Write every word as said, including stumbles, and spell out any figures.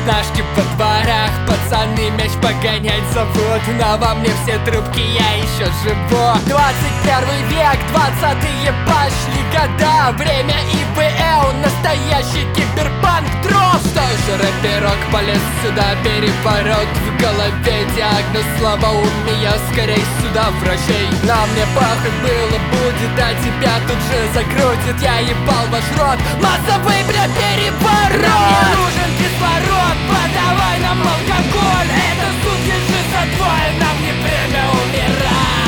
Пятнашки во дворах, пацаны мяч погонять зовут, но во мне все трубки, я еще живу. Двадцать первый век, двадцатые пошли года, время ИВЛ, настоящий киберпанк дров. Что же рэперок полез сюда, переворот в голове, диагноз слабоумия, скорей сюда врачей. На мне похуй было будет, а тебя тут же закрутит, я ебал ваш рот, массовый, бля, переворот. Нам не нужен кислород, подавай нам алкоголь, это суд лежит за твой, нам не время умирать.